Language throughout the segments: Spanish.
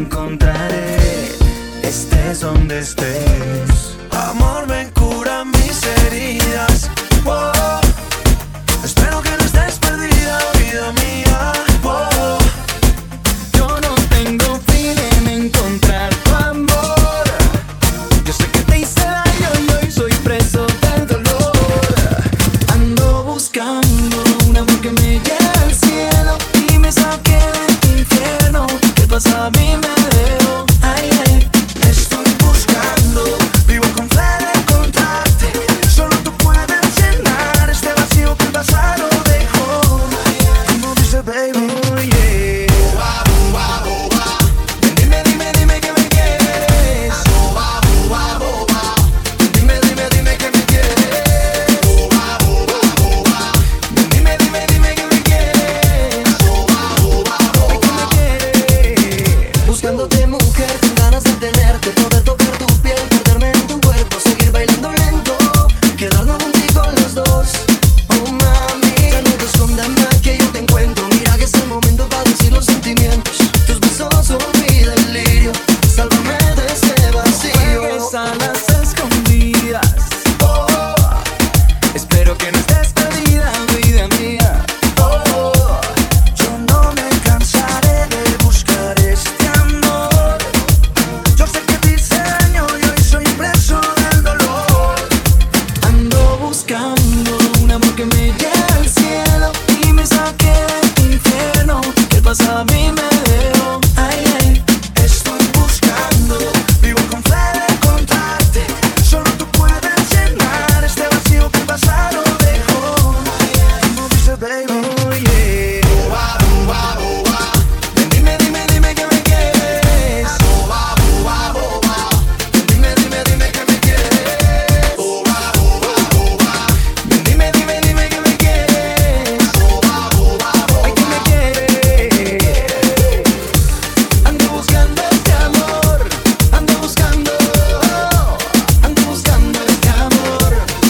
encontraré, estés donde estés. Amor, ven, cura mis heridas. Oh, espero que no estés perdida, vida mía. Oh, yo no tengo fin en encontrar tu amor. Yo sé que te hice daño y hoy soy preso del dolor. Ando buscando un amor que me lleve al cielo y me saque del infierno. ¿Qué pasa? A mí me debo. Ay, ay, estoy buscando. Vivo con fe de encontrarte. Solo tú puedes llenar este vacío que el pasado dejó. Como dice baby, oh, yeah. Dime, dime, dime que me quieres. Dime, dime, dime que me quieres. Dime, dime, dime que me quieres. Ay, que me quieres. Buscándote, mujer, con ganas de tenerte, poder tocar tu piel, perderme en tu cuerpo, seguir bailando lento, quedarnos contigo los dos. Oh mami, ya no te escondas más que yo te encuentro. Mira que es el momento para decir los sentimientos. Tus besos son mi delirio. Sálvame de este vacío. Juegues a las escondidas. Oh, espero que no estés perdida, vida mía. Oh, yo no me cansaré de buscar este amor. Yo sé que te hice daño y hoy soy preso del dolor. Ando buscando un amor que me lleve al cielo y me saque del infierno. ¿Qué pasa? A mí me debo. Ay, ay, estoy buscando. Vivo con fe de encontrarte. Solo tú puedes llenar este vacío que el pasado dejó. Como dice baby, oh, yeah. Dime, dime, dime que me quieres. Dime, dime, dime que me quieres. Dime, dime, dime que me quieres. Ay, que me quieres. Ando buscando este amor. Ando buscando este amor.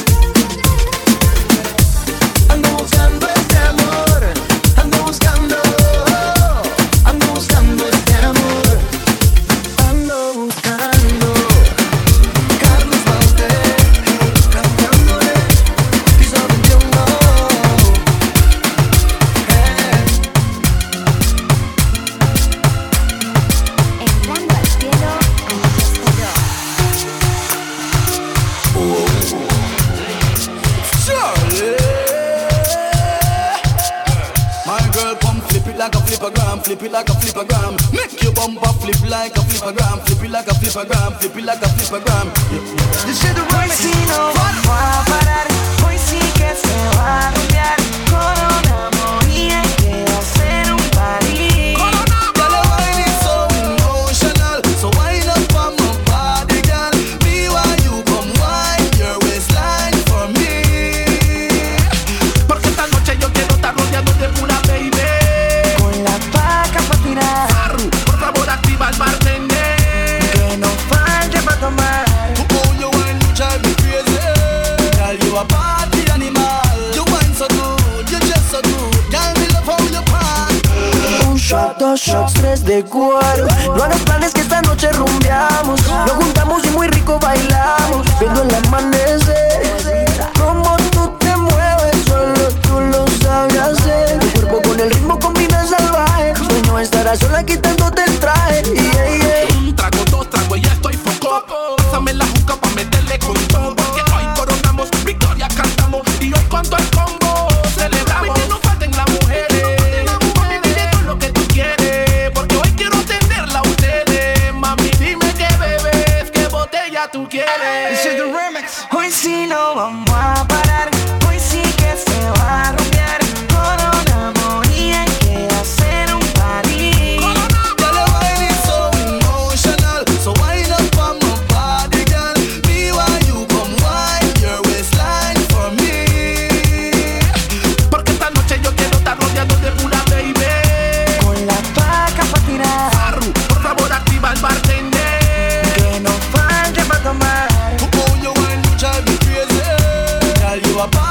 Ando buscando este amor. Ando buscando este amor. Ando buscando Carlos Baute, cantándole piso 21. Entrando al cielo, Charlie, my girl, come flip it like a flippergram, flip it like a flippergram. Make your bumper flip like a flippergram, flip it like a flippergram, flip it like a flippergram. This shit the Hoy sí no vamos a parar, hoy sí que se va a rumbear. Corona y hay que hacer un party. Girl, your wine is so emotional, so wind up on my body, girl. Me while you come wine your waistline for me. Porque esta noche yo quiero estar rodeado de pura baby. Con la paca pa' tirar, Arru, por favor activa el bartender. que no falte pa' tomar. Oh, you wine, you drive me crazy. Girl, you a party animal. You wine so good, you just so good. Girl, me love how you pan. Un shot, dos shots, tres de cuero. No hagas planes que esta noche rumbeamos. Nos juntamos y muy rico bailamos, viendo el amanecer. Como tú te mueves, solo tú lo sabes hacer. Tu cuerpo con el ritmo combina salvaje. Sueño estar a sola quitándote el traje. Yeah, yeah. Un trago, dos tragos y ya estoy foco. Pásame la juca pa' meterle con todo. Que hoy coronamos, victoria cantamos. Y hoy con todo el combo celebramos. Que no falten las mujeres. Mami, dile todo lo que tú quieres. Porque hoy quiero tenerla a ustedes. Mami, dime qué bebes, qué botella tú quieres. This is the remix. Hoy sí no vamos a parar, hoy sí que se va a rumbear. Corona y hay que hacer un party. Girl, your wine is so emotional, so wind up on my body, girl. Me while you come wine your waistline for me. Porque esta noche yo quiero estar rodeado de pura baby. Con la paca pa' tirar, Arru, por favor activa el bartender. que no falte pa' tomar. Oh, you wine, you drive me crazy. Girl, you a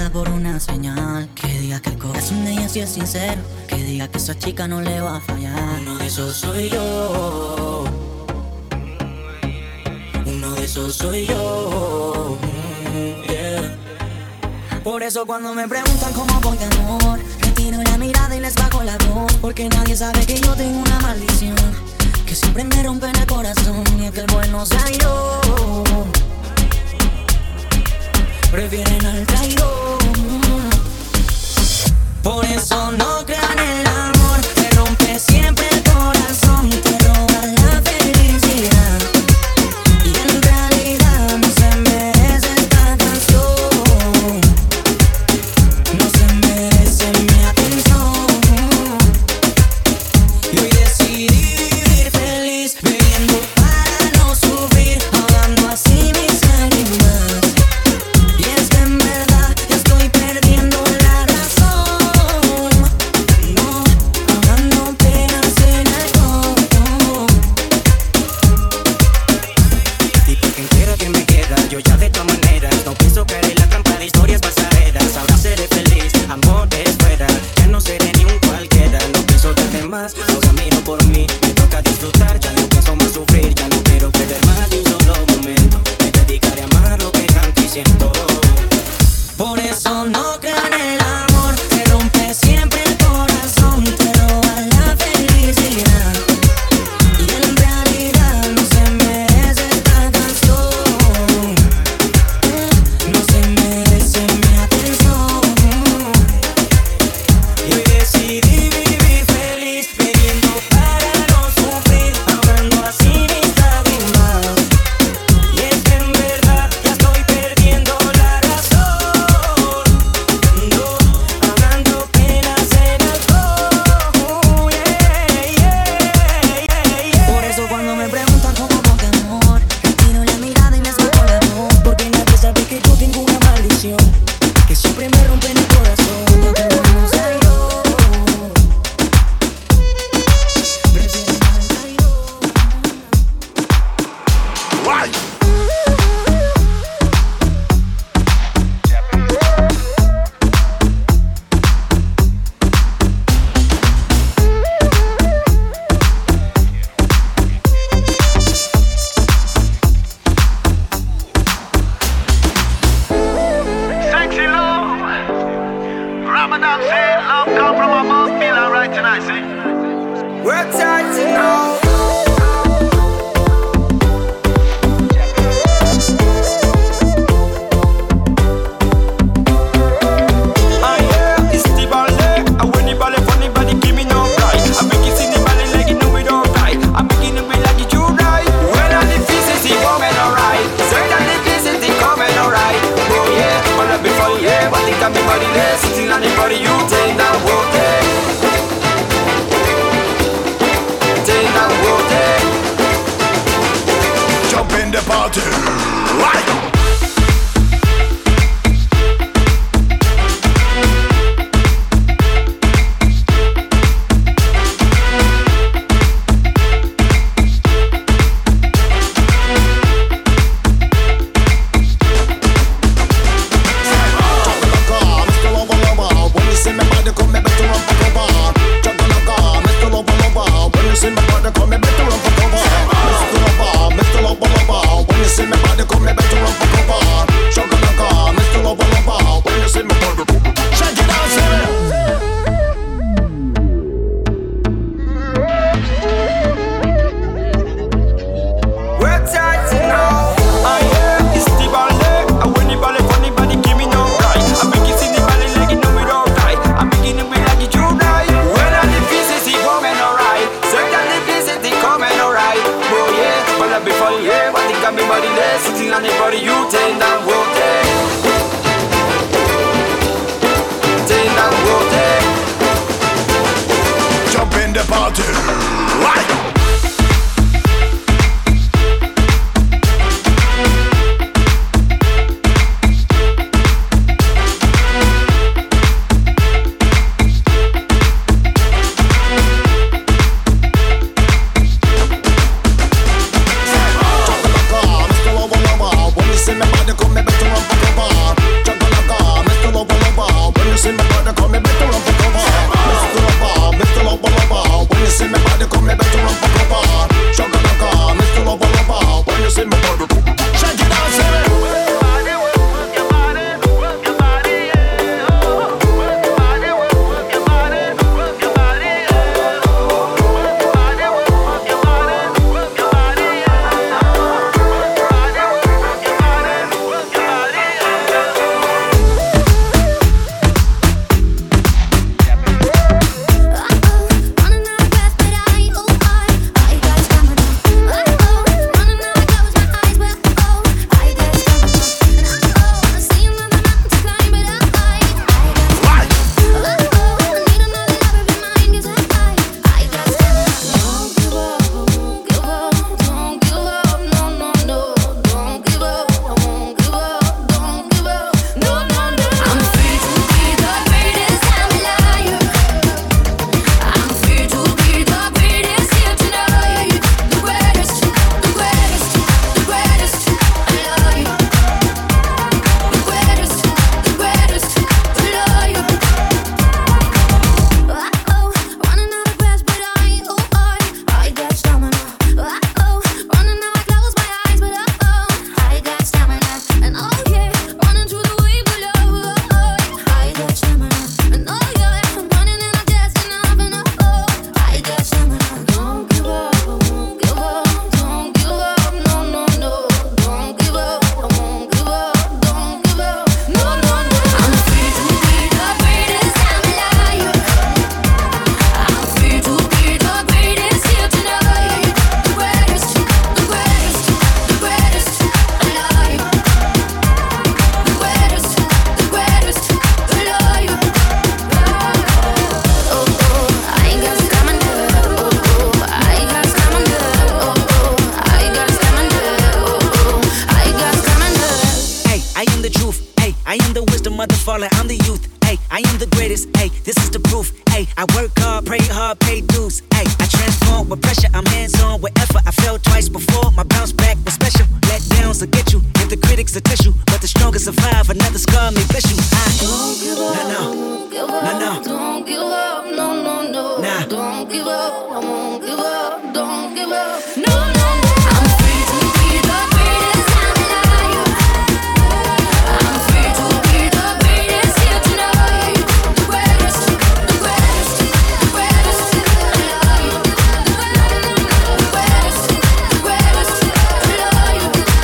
sea por una señal, que diga que el corazón de ella sí es sincero, que diga que esa chica no le va a fallar. Uno de esos soy yo, uno de esos soy yo, yeah. Por eso cuando me preguntan cómo voy de amor, me tiro la mirada y les bajo la voz, porque nadie sabe que yo tengo una maldición que siempre me rompe en el corazón, y es que el bueno sea yo. Prefieren al traidor. Por eso no crean el amor, te rompe siempre el corazón, te roba la felicidad, y en realidad no se merece esta canción, no se merece mi atención. Y hoy decidí vivir feliz, bebiendo para no sufrir, ahogando así mis lágrimas. Y es que en verdad ya estoy perdiendo la razón, no, ahogando penas en alcohol. Y por quien quiera que me queda, yo ya de todas maneras no pienso caer en la trampa de historias pasajeras. Ahora seré feliz, amor es fuera, ya no seré ni un cualquiera. No pienso darte más, ahora miro por mí, me toca disfrutar, ya no pienso más sufrir, ya no quiero perder más de un solo momento. Me dedicaré a amar lo que tanto y siento. Por eso no crean el amor, te rompe siempre el corazón, te roba la felicidad, y en realidad no se merece esta canción, no se merece mi atención. Y hoy decidí vivir feliz, bebiendo para no sufrir, ahogando así mis lágrimas. Y es que en verdad ya estoy perdiendo la razón, no, ahogando penas en alcohol, yeah, yeah, yeah. Por eso cuando me preguntan cómo voy de amor, me tiro la mirada y les bajo la voz, porque nadie sabe que yo tengo una maldición que siempre me rompe en el corazón, y aunque el bueno sea yo, prefieren al traidor. Sexy love, Ramadan said love come from above, feel alright tonight, see? We're tight to know. It's the ballet, and when the ballet funny body give me no right. I make it see the ballet like it know we don't die. I make it be like it you right. When all the pieces they coming alright. Say that the pieces they coming alright. Oh yeah, all up before yeah, but they got me body there, sitting on the body you take that walk there. Take that walk there. Jump in the party, right? See my body come, me better run for I am the wisdom of the fallen, I'm the youth. Ay, I am the greatest. Ay, this is the proof. Ay, I work hard, pray hard, pay dues. Ay, I transform with pressure, I'm hands-on with effort. I fell twice before, my bounce back was special. Let downs will get you, if the critics will test you, but the strongest survive. Another scar may bless you. Don't give up, Don't give up, no. Don't give up, no, no, no. Nah. Don't give up, I won't give up. Don't give up, no, no, no. I'm free to be the greatest, I'm alive. I'm free to be the greatest here tonight. The greatest, the greatest, the greatest alive. The greatest, the greatest alive.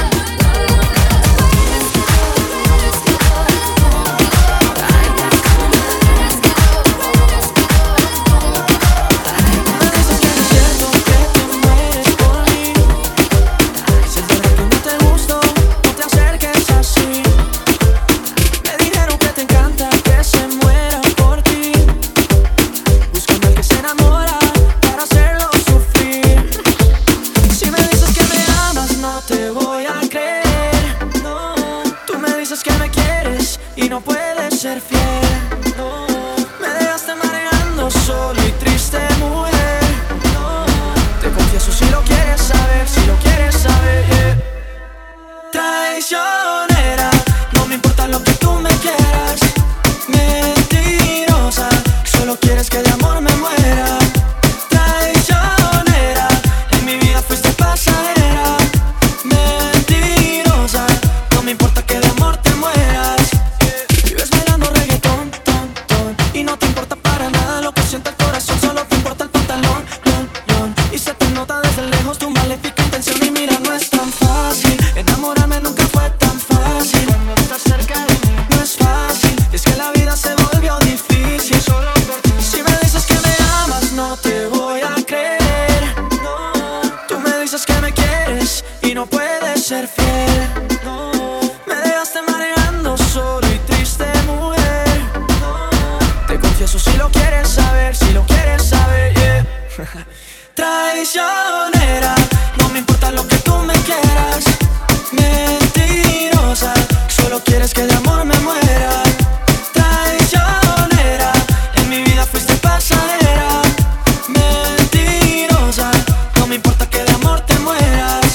Y no puedes ser fiel, no. Me dejaste mareando solo y triste, mujer, no. Te confieso si lo quieres saber, si lo quieres saber, yeah. Traicionera, no me importa lo que tú me quieras. Mentirosa, solo quieres que de amor me muera. Traicionera, en mi vida fuiste pasajera. Mentirosa, no me importa que de amor te mueras. Vives bailando reggaetón, ton, ton, y no te importa para nada lo que siente el corazón. Solo te importa el pantalón, lon, lon. Y se te nota desde lejos tu maléfica intención. Y mira, no es tan fácil enamorarme, nunca fue tan fácil. Cuando estás cerca de mí no es fácil, es que la vida se volvió difícil solo por ti. Si me dices que me amas, no te voy a creer, no. Tú me dices que me quieres y no puedes ser fiel, no. Me dejaste mareando solo y triste, mujer, no. Te confieso si lo quieres saber, si lo quieres saber, yeah. Traicionera, no me importa lo que tú me quieras. Mentirosa, solo quieres que de amor me muera. Traicionera, en mi vida fuiste pasajera. Mentirosa, no me importa que de amor te mueras.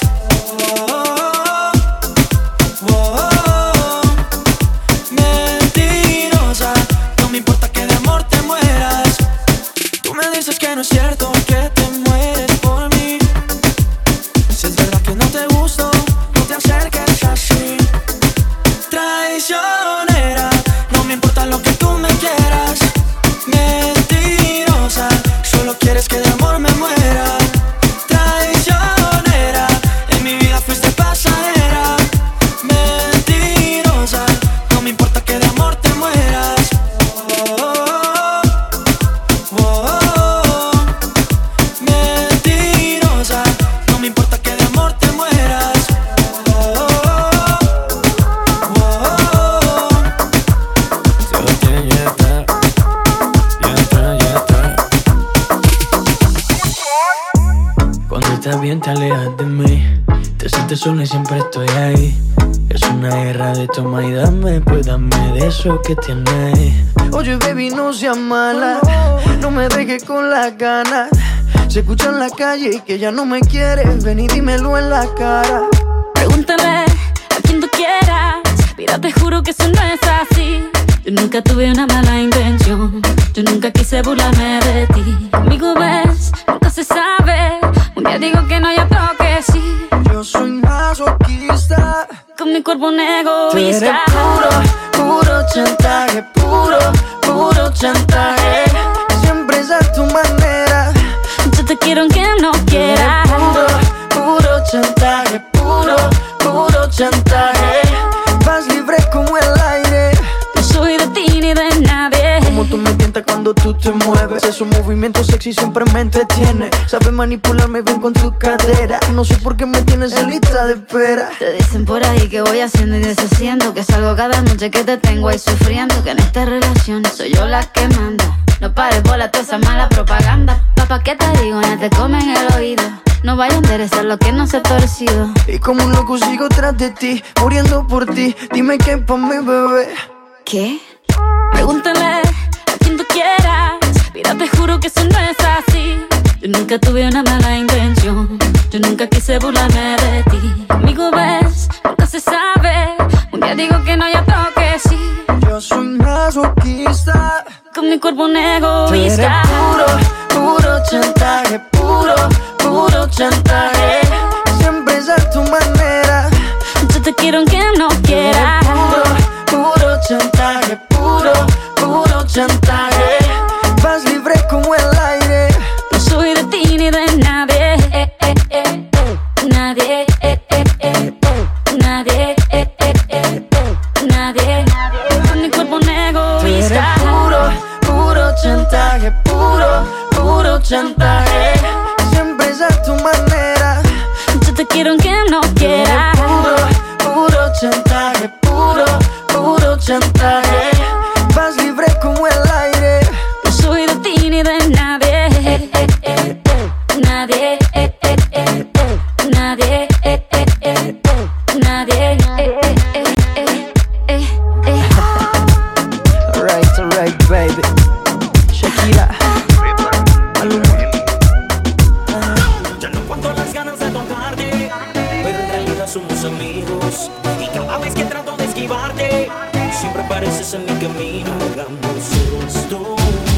Mentirosa, no me importa que de amor te mueras. Tú me dices que no es cierto que te mueres por mí. Si es verdad que no te gusto, no te acerques así. Traicionera, no me importa lo que tú me quieras. Mentirosa, solo quieres que de amor me muera. Traicionera, en mi vida fuiste pasajera. Mentirosa, no me importa que de amor te mueras. Mentirosa, no me importa que de amor te mueras. Cuando estás bien te alejas de mí, te sientes sola y siempre estoy ahí. Es una guerra de toma y dame, pues dame de eso que tienes. Oye, baby, no seas mala, no me dejes con las ganas. Se escucha en la calle y que ya no me quieres. Ven y dímelo en la cara. Pregúntale a quien tú quieras, mira, te juro que eso no es así. Yo nunca tuve una mala intención, yo nunca quise burlarme de ti. Conmigo ves, nunca se sabe. Un día digo que no, y otro que sí. Yo soy masoquista, con mi cuerpo un tú eres egoísta. puro chantaje, puro chantaje. Siempre es a tu manera. Yo te quiero aunque no quieras. Puro chantaje, puro chantaje. Vas libre como el aire. No soy de ti ni de nadie. Como tú me tientas cuando tú te mueves. Esos movimientos sexy siempre me entretiene. Sabes manipularme bien con tu cadera. No sé por qué me tienes en lista de espera. Te dicen por ahí que voy haciendo y deshaciendo, que salgo cada noche que te tengo ahí sufriendo, que en esta relación soy yo la que manda. No pares bola toda esa mala propaganda. Papá, ¿qué te digo? No te comen el oído. No vaya a interesar lo que no se ha torcido. Y como un loco sigo tras de ti, muriendo por ti. Dime qué pa' mi bebé. ¿Qué? Pregúntale a quien tú quieras, mira, te juro que eso no es así. Yo nunca tuve una mala intención, yo nunca quise burlarme de ti. Conmigo ves, nunca se sabe. Un día digo que no, y otro que sí. Yo soy masoquista, con mi cuerpo un tú eres egoísta. puro chantaje, puro chantaje. Siempre es a tu manera. Yo te quiero aunque no quieras. Puro chantaje, puro chantaje. Vas libre como el aire. No soy de ti ni de nadie. Nadie. Nadie. Nadie. Con mi cuerpo un egoísta. Puro chantaje, puro chantaje. Siempre es a tu manera. Yo te quiero aunque no quieras. Puro chantaje, puro chantaje. Vas libre como el aire. No soy de ti ni de nadie. Nadie. Nadie. Nadie. Alright, baby. Shakira, Maluma. Ya no aguanto las ganas de tocarte, pero en realidad somos amigos. Y cada vez que trato de esquivarte, siempre apareces en mi camino. Hagamos esto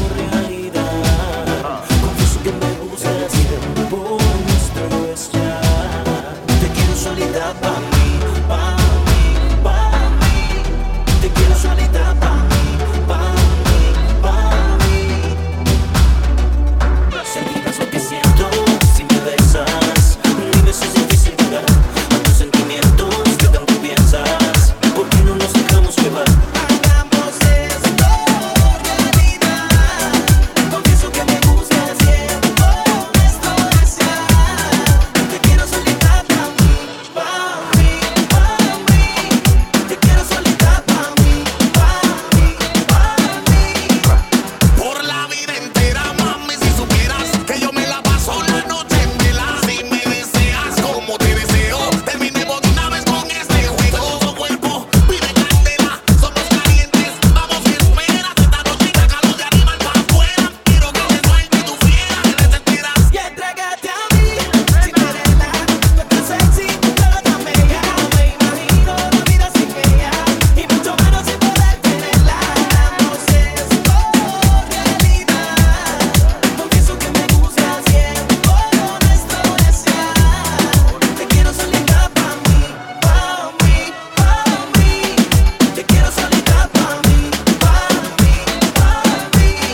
realidad. Confieso que me gusta el tiempo nuestro es ya. Te quiero solita pa' mí, pa' mí, pa' mí. Te quiero solita pa' mí, pa' mí, pa' mí. Sentirás lo que siento si me besas. Mi beso es difícil llegar a tus sentimientos que tanto piensas. ¿Por qué no nos dejamos llevar? Hagamos esto realidad. Confieso que me gusta el tiempo nuestro desear. Te quiero solita pa' mí, pa' mí, pa' mí. Te quiero solita pa' mí, pa' mí, pa' mí. Por la vida entera, mami, si supieras que yo me la paso la noche en vela. Si me deseas como te deseo, terminemos de una vez con este juego. Tu cuerpo pide candela, somos calientes, vamos que esperas. Esta noche calor de arriba para afuera. Quiero que te sueltes tu fiera, que te desesperas. Y entrégate a mí, Cinderella. Tú estás sexy, pero tan bella. Me imagino la vida sin ella y mucho menos sin poder tenerla. Hagamos esto realidad. Confieso que me gusta el tiempo nuestro desear. Te quiero solita pa' mí, pa' mí, pa' mí. Te quiero solita pa' mí, pa' mí, pa'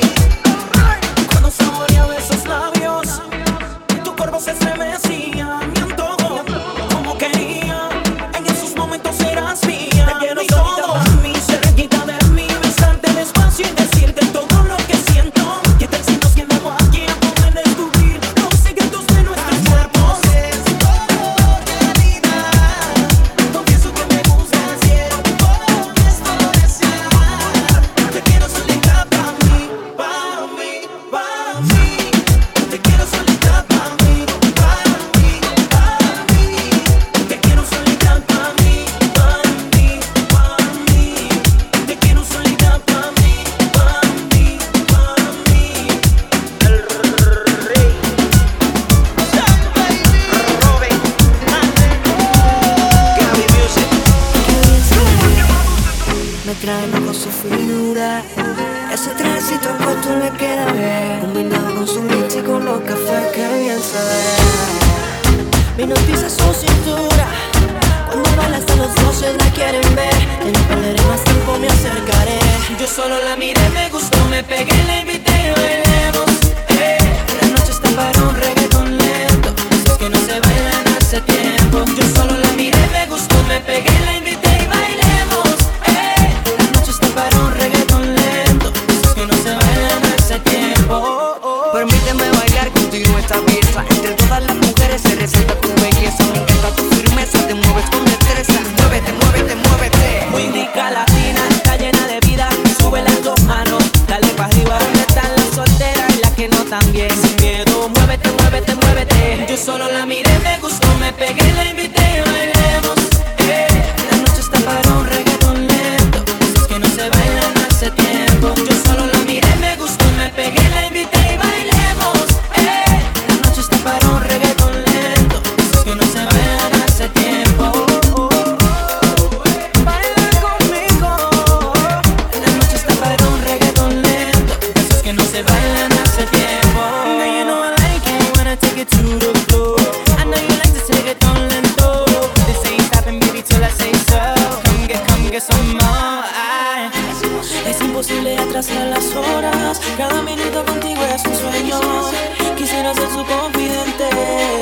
mí. Cuando saboreaba esos labios, tu cuerpo se estremecía. Mi antojo, como quería. En esos momentos eras mía. Te quiero todo a mí, cerquita de mí. Besarte despacio y decirte todo lo que siento. ¿Qué tal si nos quedamos aquí a poder descubrir los secretos de nuestros cuerpos? Esto realidad. Confieso que me gusta el tiempo nuestro desear. Te quiero solita pa' mí, pa' mí, pa' mí. Te quiero solita pa' mí, pa' mí, pa' mí. Te quiero solita pa' mí, pa' mí, pa' mí. Te quiero solita pa' mí, pa' mí, pa' mí. El rey. Robin, Gaby Music. Me trae loco su finura. Ese trajecito corto le queda bien, combinado con su leche y con los cafés que bien sabe. Me hipnotiza su cintura. Cuando baila hasta los 12 la quieren ver. Ya no perderé más tiempo, me acercaré. Yo solo la miré, me gustó, me pegué, la invité y bailemos. La noche está para un reggaetón lento. Esos que no se bailan hace tiempo. Yo solo la miré, me gustó, me pegué, la invité y bailemos. La noche está para un reggaetón lento. Esos que no se bailan hace tiempo. Permíteme bailar contigo esta pieza. Entre todas las mujeres se resalta tu belleza. Me encanta tu firmeza, te mueves con destreza. Muévete, muévete, muévete. Muy rica latina, está llena de vida. Sube las dos manos, dale pa' arriba. Es imposible atrasar las horas. Cada minuto contigo es un sueño. Quisiera ser su confidente.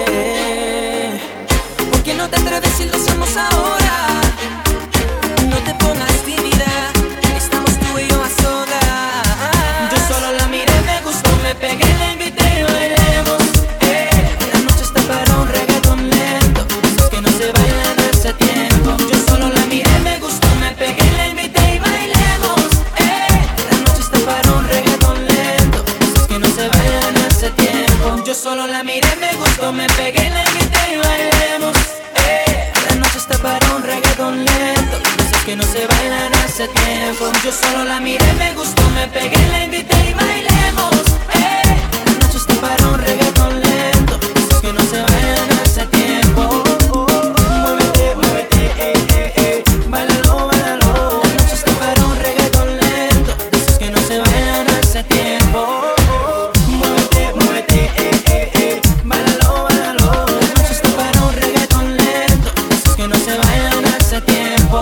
¿Por qué no te atreves si lo hacemos ahora? No te pongas tímida. Estamos tú y yo a solas. Yo solo la miré, me gustó, me pegué, la invité y bailemos. La noche está para un reggaetón lento. Esos que no se bailan hace tiempo. Yo solo la miré, me gustó, me pegué, la invité y bailemos. La noche está para un reggaetón lento. Esos que no se bailan hace tiempo. Yo solo la miré, me gustó, me pegué, la invité y bailemos. La noche está para un reggaetón lento. Esos que no se bailan hace tiempo. Yo solo la miré, me gustó, me pegué, la invité y bailemos. La noche está para un reggaetón lento. Esos que no se bailan hace tiempo. Muévete, muévete, bailalo, bailalo. La noche está para un reggaetón lento. Esos que no se bailan hace tiempo. Muévete, muévete, bailalo, bailalo. La noche está para un reggaetón lento. Esos que no se bailan hace tiempo.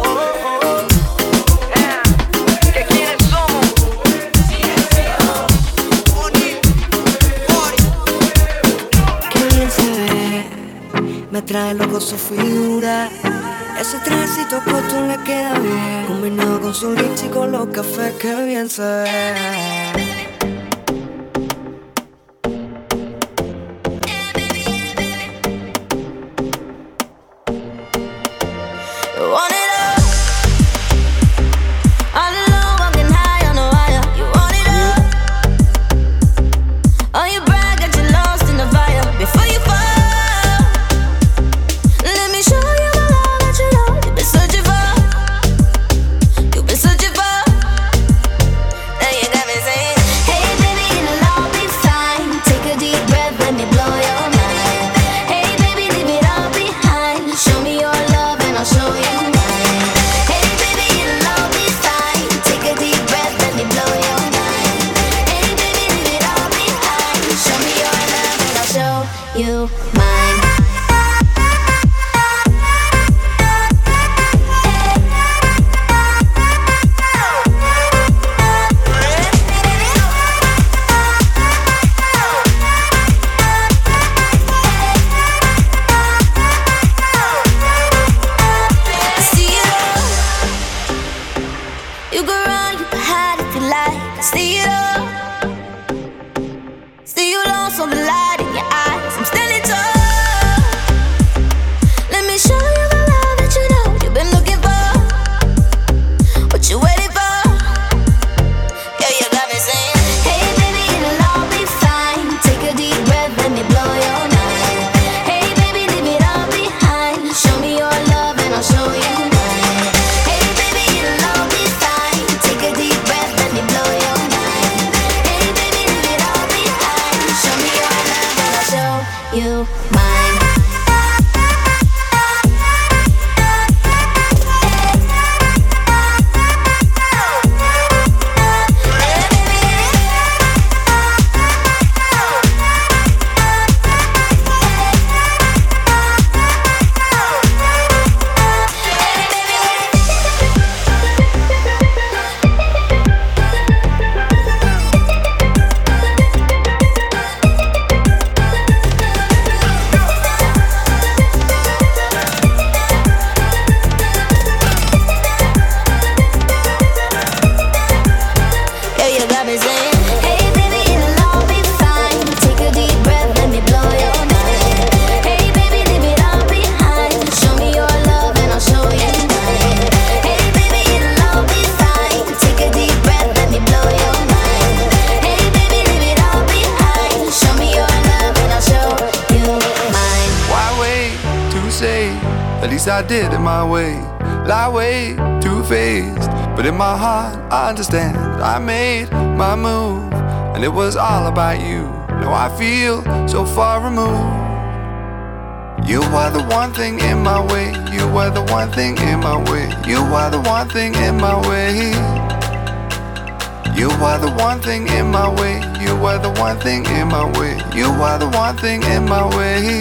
Me trae loco su figura. Ese trajecito corto le queda bien, combinado con su lips y con los cafés que bien se ve. I did it my way, lie way too faced. But in my heart I understand, I made my move, and it was all about you. Now I feel so far removed. You are the one thing in my way, you are the one thing in my way, you are the one thing in my way. You are the one thing in my way, you are the one thing in my way, you are the one thing in my way.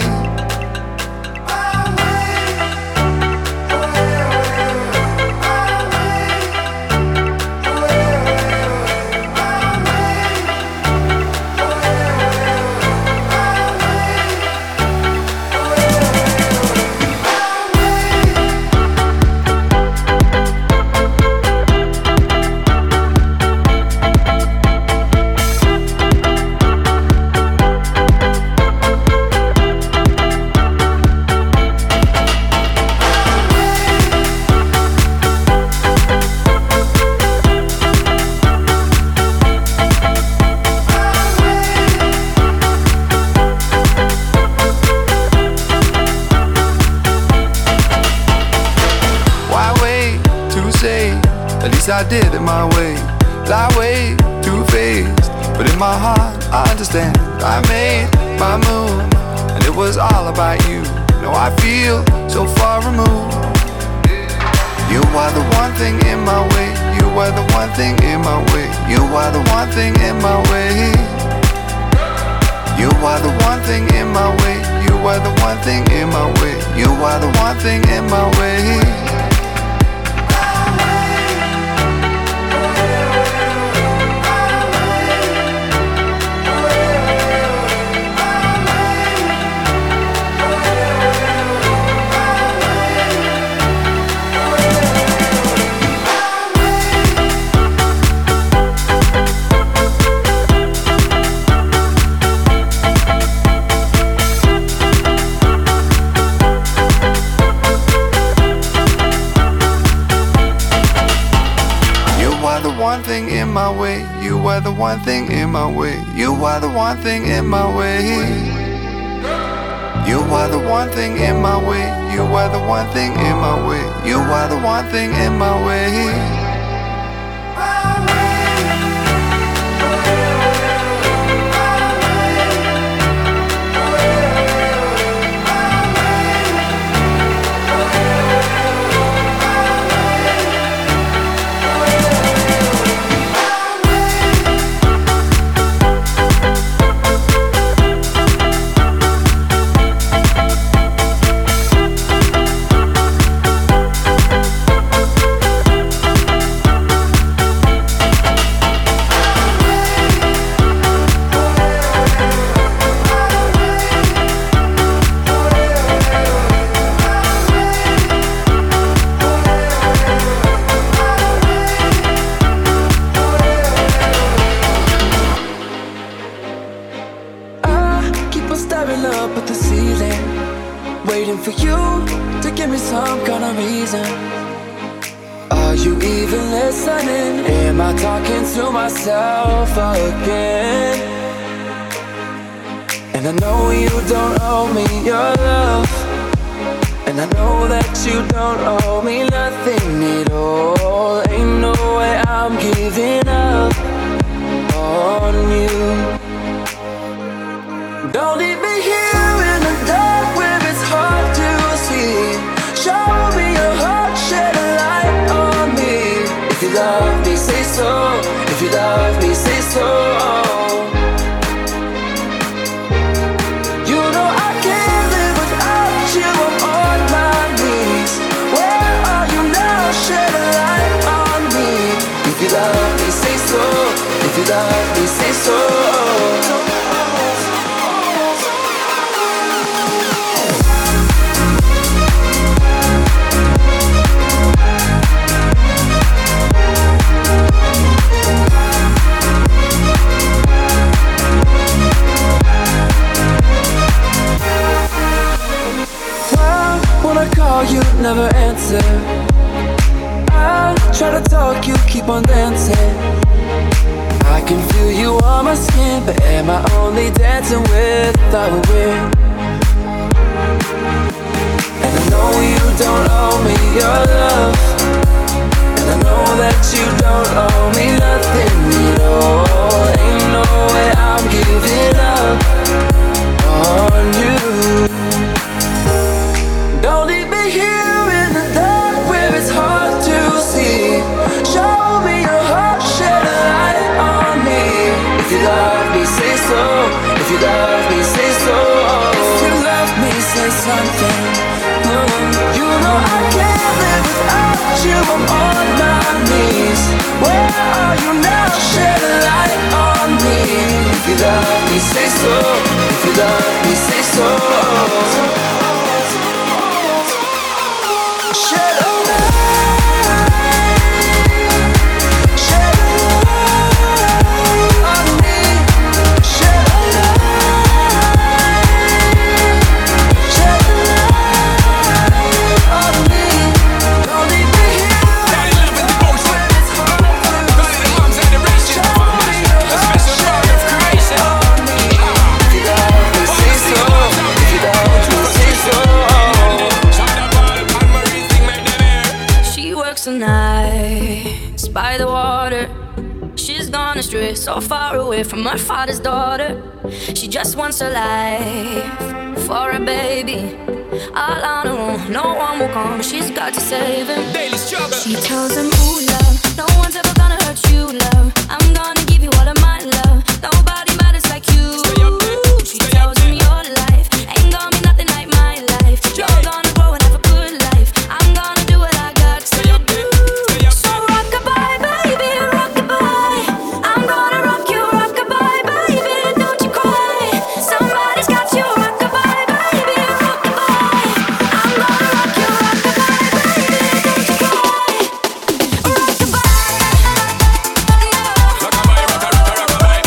least I did it my way. Lie way too faced, but in my heart I understand. I made my move, and it was all about you. Now I feel so far removed. You are the one thing in my way. You are the one thing in my way. You are the one thing in my way. You are the one thing in my way. You are the one thing in my way. You are the one thing in my way. One thing in my way. You are the one thing in my way. You are the one thing in my way. You are the one thing in my way. You are the one thing in my way. You are the one thing in my way. Never answer. I try to talk, you keep on dancing. I can feel you on my skin, but am I only dancing with the wind? And I know you don't owe me your love, and I know that you don't owe me nothing at all. Ain't no way I'm giving up on you. Don't leave me here in the dark where it's hard to see. Show me your heart, shed a light on me. If you love me, say so. If you love me, say so. If you love me, say something. You know I can't live without you. I'm on my knees. Where are you now? Shed a light on me. If you love me, say so. If you love me, say so. Shed a light, shed a light on me. Shed a light, shed a light on me. Don't leave me here. Got it love in devotion. Got it in arms and adoration. A special part of creation. If you love me, say by the water. She's gone astray, so far away from her father's daughter. She just wants a life for a baby. All on her own, no one will come. She's got to save him. Daily struggle. She tells him, ooh, love, no one's ever gonna hurt you, love. I'm gonna give you all of my love. Nobody matters like you. Stay up there. She tells him your life ain't gonna be nothing like my life. You're gonna grow and have a good life. I'm gonna do what I got to Stay up there. Stay up So rock-a-bye, baby, rock-a-bye. I'm gonna rock you, rock-a-bye, baby, don't you cry. Somebody's got you, rock-a-bye, baby, rock-a-bye. I'm gonna rock you, rock-a-bye, baby, don't you cry. Rock-a-bye. Rockabye, rocka, rocka, rockabye.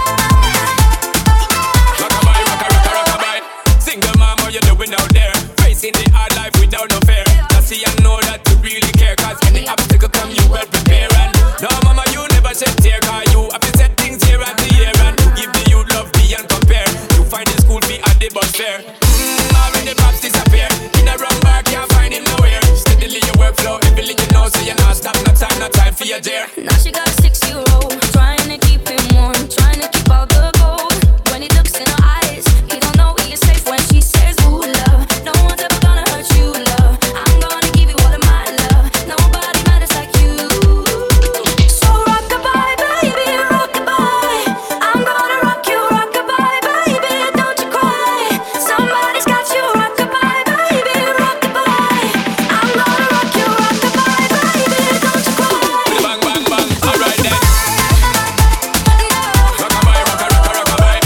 Rockabye, rocka, rocka, rockabye. Single mom, what you doing out there? Facing the hard life without no fear. Now see, I know that you really care, cause any obstacle come, you well prepare. And no, mama, you never shed tear, cause you have to set things year after year. And to give the youth love beyond compare. You find the school fee and the bus fare. When the pops disappear, in a wrong bar, can't find him nowhere. Steadily your workflow, everything you know, so you're not stop, no time for your dare. Now she got a 6-year-old, trying to keep him warm, trying to keep all the gold. When he looks in her eyes, he don't know he is safe when she says, ooh, love, no one's ever gonna hurt you, love. I'm gonna give you all of my love. Nobody matters like you. So rock-a-bye, baby, rock-a-bye. I'm gonna rock you, rock-a-bye, baby, don't you cry. Somebody's got you, rock-a-bye, baby, rock-a-bye. I'm gonna rock you, rock-a-bye, baby, don't you cry. Bang, bang, bang, alright then. Rockabye, rocka, rocka, rockabye.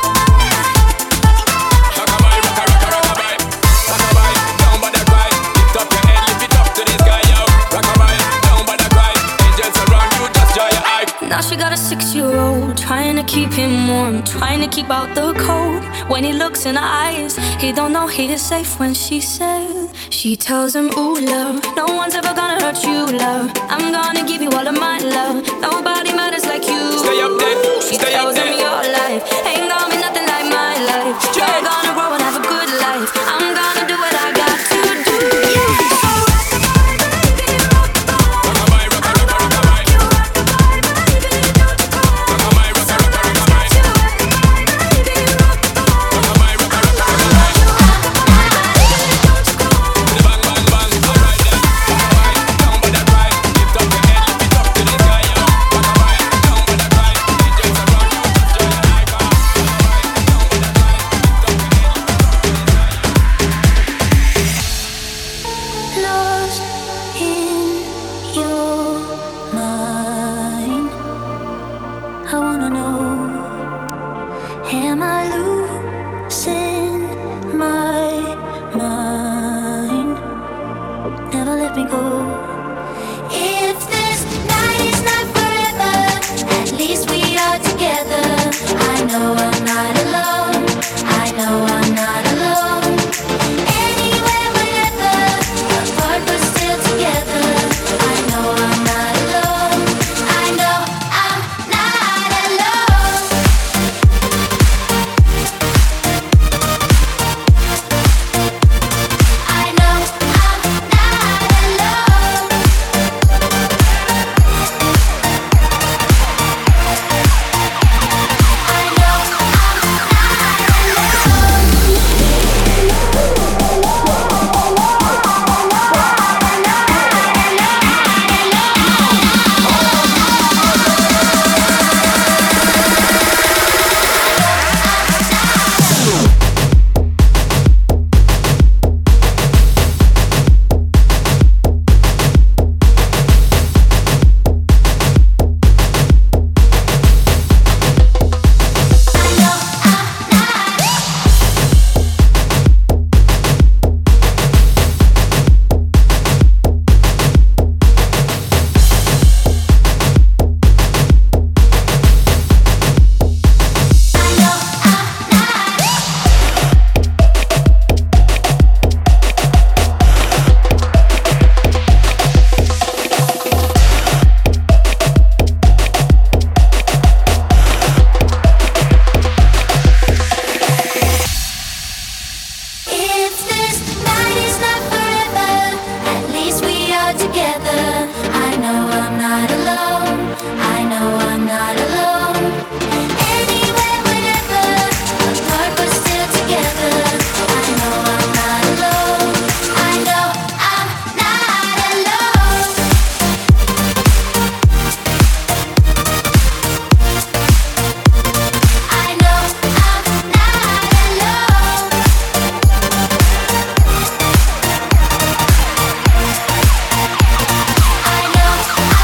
Rockabye, rocka, rocka, rockabye. Rockabye, don't bother cry. Lift up your head, lift it up to the sky, yo. Rockabye, don't bother cry. Angels around you, just dry your eye. Now she got a 6-year-old, trying to keep him warm, trying to keep out the cold. When he looks in her eyes, he don't know he is safe when she says, she tells him, ooh, love, no one's ever gonna hurt you, love. I'm gonna give you all of my love. Nobody matters like you. Stay up there, She stay up tells him there. your life ain't gonna be nothing like my life. You're gonna grow and have a good life. I'm gonna do what I got to do. So rock-a-bye, baby, rock-a-bye. Rockabye, rocka, rocka, rockabye. Rock-a-bye, baby, don't you cry. Rockabye, rocka, rocka, rockabye. Somebody's got you, rock-a-bye, baby, rock-a-bye. Rockabye, rocka, rocka, rockabye. Bang, bang, bang, alright then. Rockabye, don't bother cry. Lift up your head, lift it up to the sky, yo. Rockabye, don't bother cry. Angels around you, just dry your eye, cause rockabye, don't bother cry. Lift up your head, lift it up to the sky, yo. Lost in your mind. I wanna know, am I losing my mind? Never let me go. If this night is not forever, at least we are together. I know I'm not alone. I know I'm not alone. Anywhere, wherever, apart but still together. I know I'm not alone. I know I'm not alone. alone. I know I'm not alone. Anywhere, whenever, apart but still together. I know I'm not alone. I know I'm not alone. I know I'm not alone. I know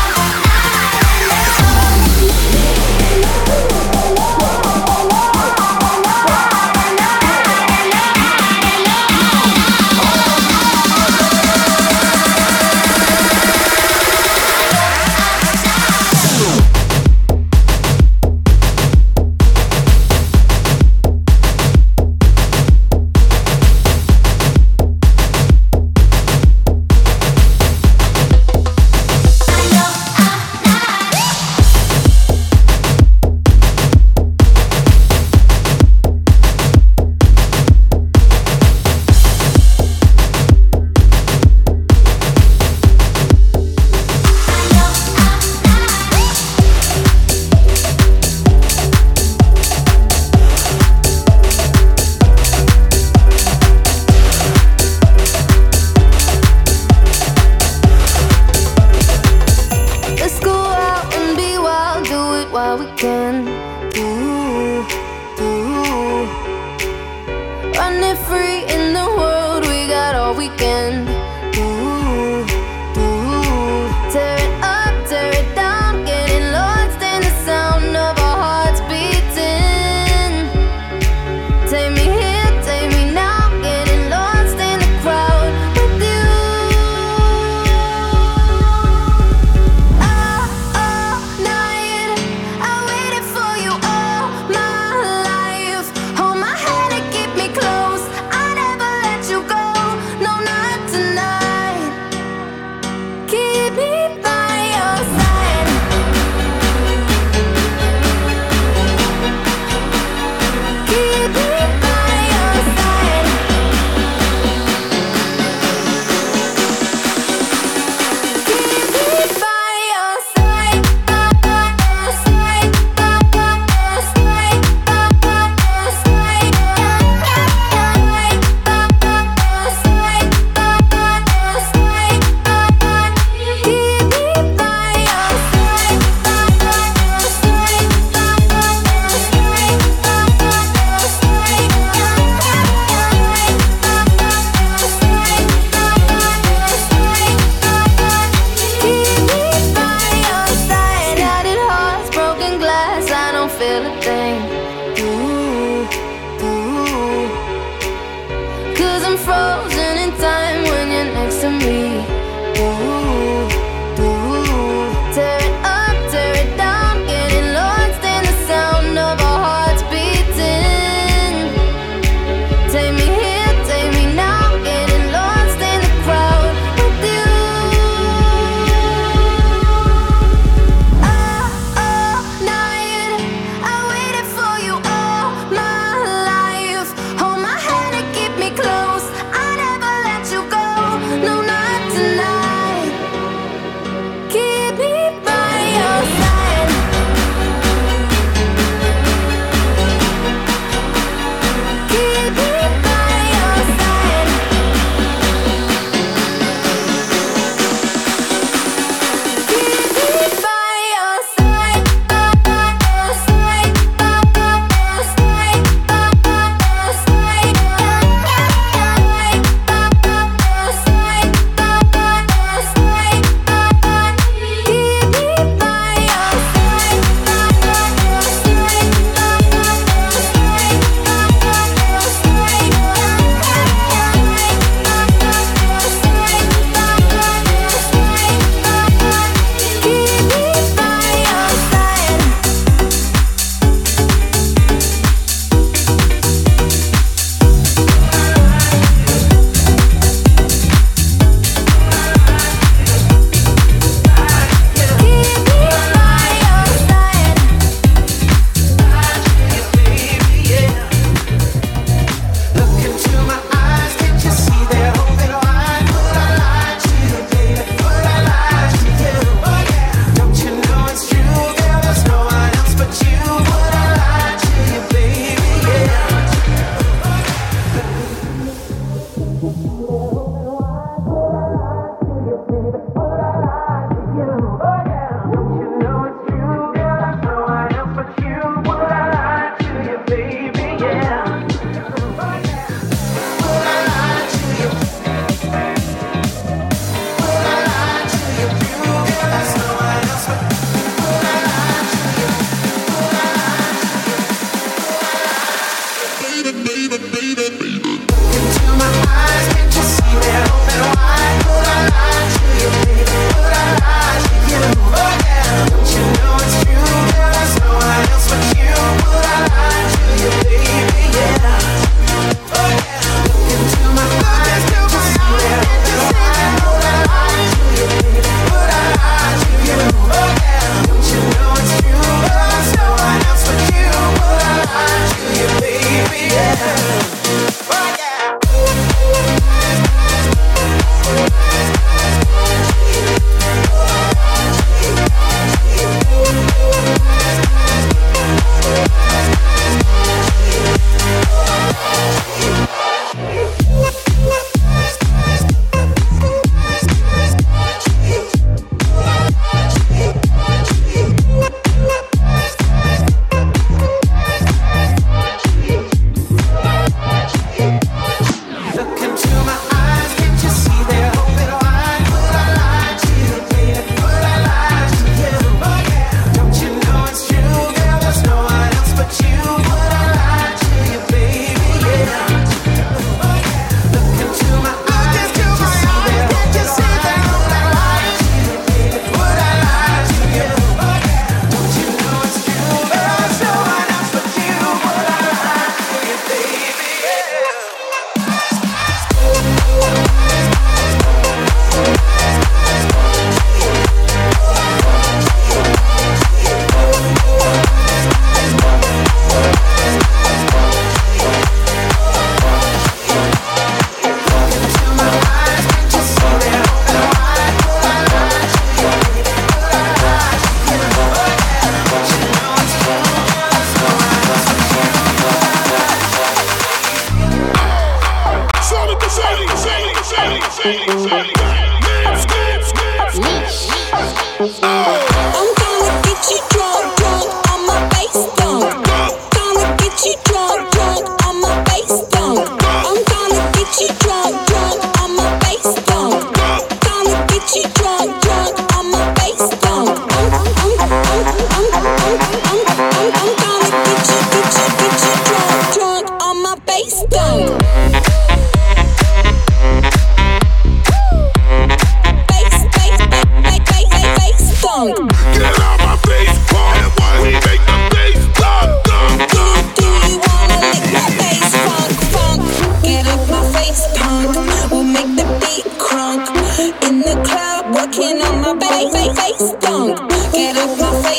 let's go out and be wild, do it while we can. Ooh, ooh. Running free in the world, we got all weekend. Ooh, ooh. Tear it up, tear it down, getting lost in the sound of our hearts beating. Take me here, take me now, getting lost in the crowd with you. All night, I waited for you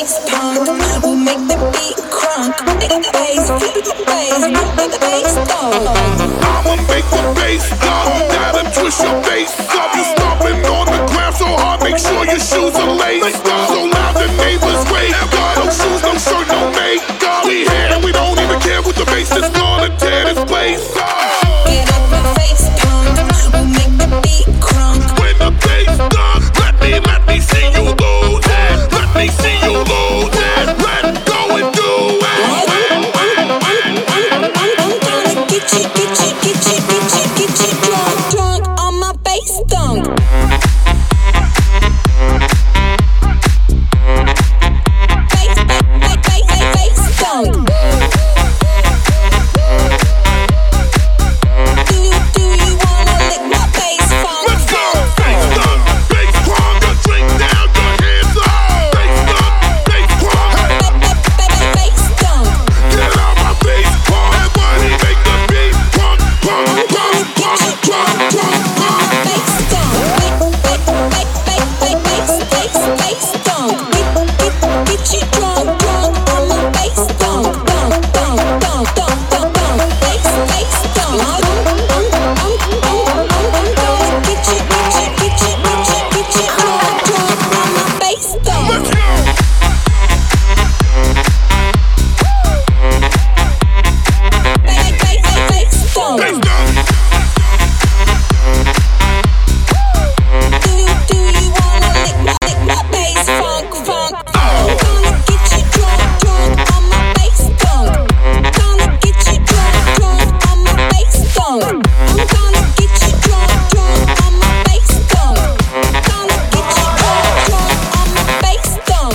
bass punk. We'll make the beat crunk. Make the bass, make the bass, make the bass thump. I'ma make the bass thump. That'll twist your bass up. You stomping on the ground so hard, make sure your shoes are laced up. So loud the neighbors wake up. No shoes, no shirt, no makeup. We here and we don't even care what the bass is gonna tear this place up. Get up and face punk. We'll make the beat crunk. When the bass thump, let me see you lose it. Let me see you lose it. Let go and do it. I'm gonna get you drunk on my bass thunk. Bass thunk. Do you wanna lick my bass funk? Let's go! Bass thump, bass crunk, the drink down, your hands up. Bass thump, bass crunk. Bass thunk. Get out my bass crunk. Everybody make the beat crunk, crunk, crunk, crunk, crunk, crunk, crunk. Bass thunk. Bass thunk. Get you drunk on my bass thunk. Thunk. Bass thunk. I'm gonna get you drunk on my bass thunk. Let's go! Bass thunk. Bass thump. Do you wanna lick my bass funk? I'm gonna get you drunk on my bass thunk. Gonna get you drunk on my bass thunk. I'm gonna get you drunk on my bass thunk. Gonna get you drunk on my bass thunk.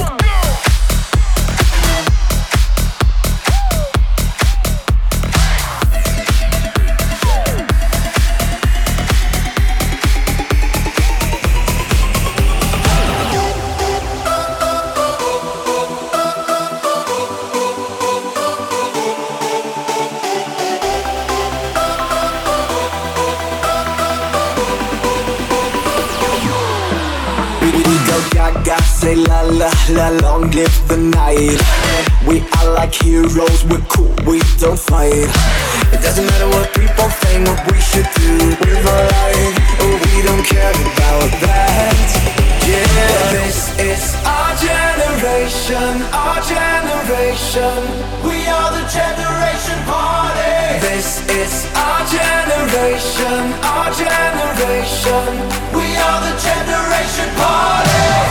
We go gaga, say la la la, long live the night. We are like heroes, we're cool, we don't fight. It doesn't matter what people think, what we should do with our life. Oh, we don't care about that. Yeah, this is our generation, our generation. We are the generation party. This is our generation, our generation. We are the generation party.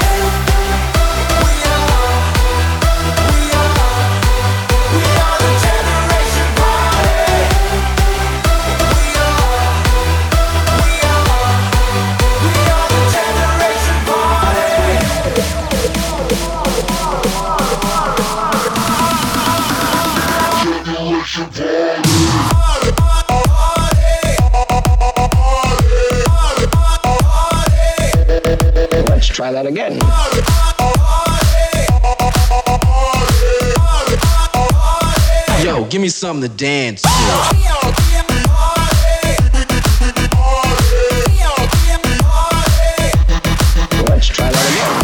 Let's try that again. Yo, give me something to dance to. Let's try that again.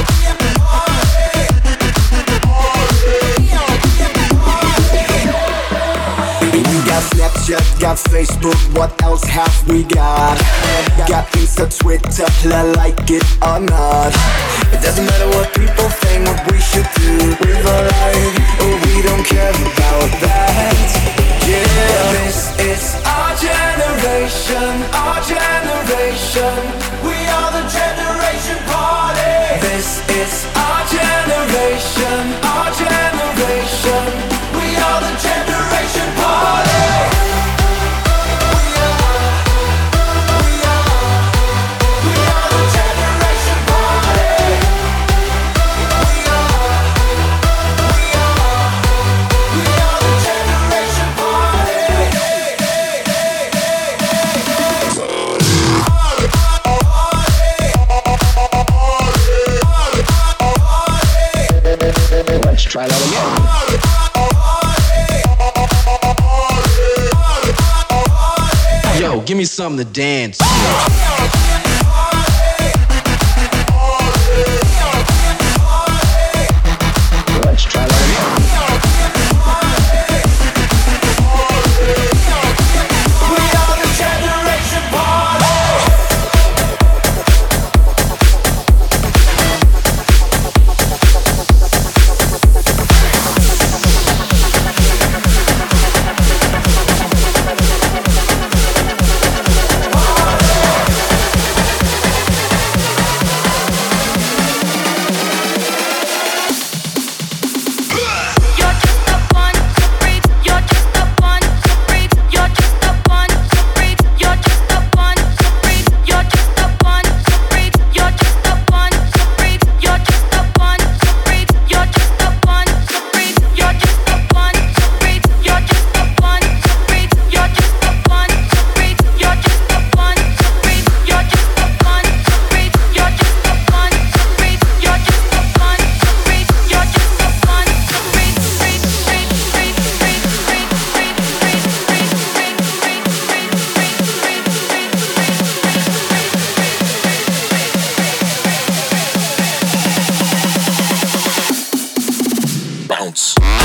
We got Snapchat, got Facebook, what else have we got? Got Insta, Twitter, like it or not. It doesn't matter what people think, what we should do with our life. Oh, we don't care about that. Yeah, this is our generation, our generation. We are the generation party. This is our generation, our generation. We are the generation party. Let's try that again. Yo, give me something to dance to. dance.